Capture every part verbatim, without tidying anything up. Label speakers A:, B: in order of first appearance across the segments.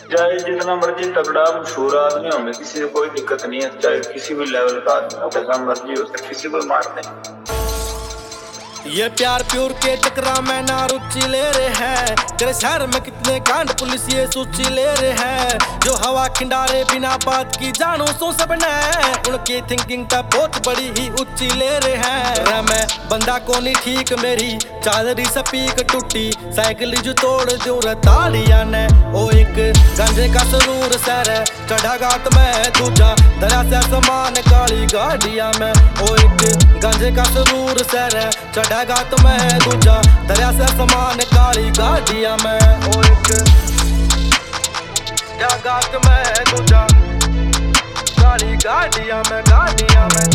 A: चाहे जितना मर्जी तगड़ा मशहूर आदमी हो, किसी से कोई दिक्कत नहीं है। चाहे किसी भी लेवल का आदमी हो, जैसा मर्जी हो, किसी को मार दे।
B: ये प्यार प्योर के टकरा में ना रुचि ले रहे हैं। तेरे शहर में कितने कांड पुलिस ये सूची ले रहे हैं। जो हवा खिंडारे बिना बात की जानू सो सबने, उनकी थिंकिंग का बहुत बड़ी ही ऊंची ले रहे हैं। मैं बंदा को नहीं ठीक, मेरी चादरी सपीक टूटी, साइकिल जो तोड़ दो ताड़िया ने। ओ एक गंजे का सरूर सर चढ़ा गात में दूजा, दरा से समान काली गाड़िया में। ओ एक गंजे का सरूर सर चढ़ा गात में दूजा, दरिया से समान काली गाड़िया में। ओ एक गात में दूजा, काली गाड़िया में, गाड़िया में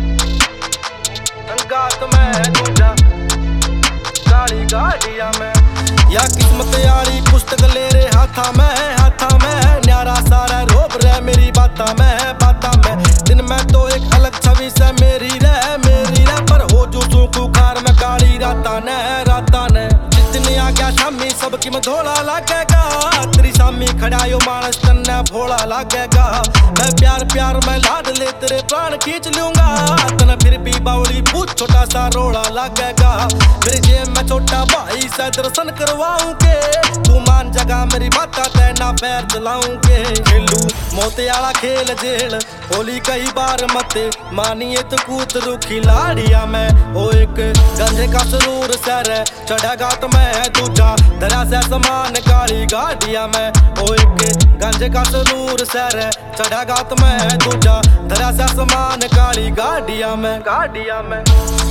B: गात में दूजा, काली गाड़िया में। या किस्मत यारी पुस्तक ले रे हाथा में, हाथा में न्यारा सारा रोब रहे मेरी बाता में, बाता में। दिन में तो एक अलग छवि से मेरी रह, मेरी रह पर हो जो सूखू कार में काली राता ने, राता ने। जितनी आ गया शामी सबकी में धोला लागेगा, तेरी सामी खड़ायो मानस तन्ने भोला लागेगा। मैं प्यार प्यार में लाड ले तेरे प्राण खींच लूंगा, तने फिर भी बावली पूछ छोटा सा रोड़ा लागेगा। मेरी जेब में छोटा भाई से दर्शन करवाऊं के, तू मान जगह मेरी बाता तेना पैर चलाऊं के। खेलू मोते आला खेल जेल, होली कई बार मते मानिए तो कूद रूखी लाड़िया में। ओ एक गंजे का सरूर सर चढ़ा गात में दूजा, दरा से समान काली गाड़िया में। ओ एक गंजे का सरूर सर चढ़ा गात में दूजा, दरा से समान काली गाड़िया में, गाड़िया में।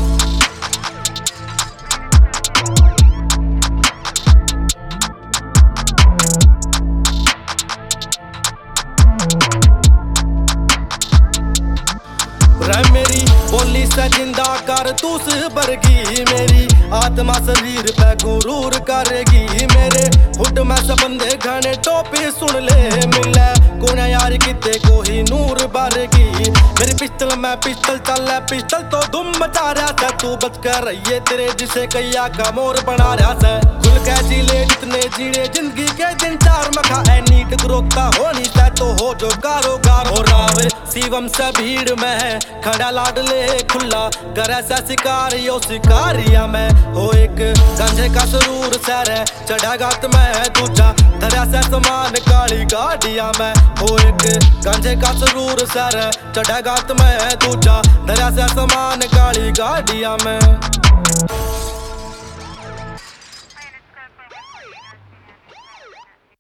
B: मेरी बोली से जिंदा कर तूस बरगी, मेरी आत्मा शरीर पे गुरूर करेगी। मेरे हुड में सब बंदे घने टोपी सुन ले मिले, कोना यार किते को ही नूर बारेगी। मेरी पिस्टल में पिस्टल चल है, पिस्टल तो धुम मचा रहा था। तू बच कर रहिए तेरे जिसे कैया का मोर बना रहा था। खुल के जी ले जितने जीने जिंदगी के दिन चार मखा है, नीट ग्रोथा होनी से तो हो जो कारोगार हो रावे। शिवम से भीड़ में खड़ा लाडले खुला, घर से शिकारियो शिकारिया में। हो एक गंजे का सरूर सर चढ़ा गात में दूजा, दरिया से समान काली गाड़िया में। हो एक गंजे का सरूर सर चढ़ा गात में दूजा, दरिया से समान काली गाड़िया में।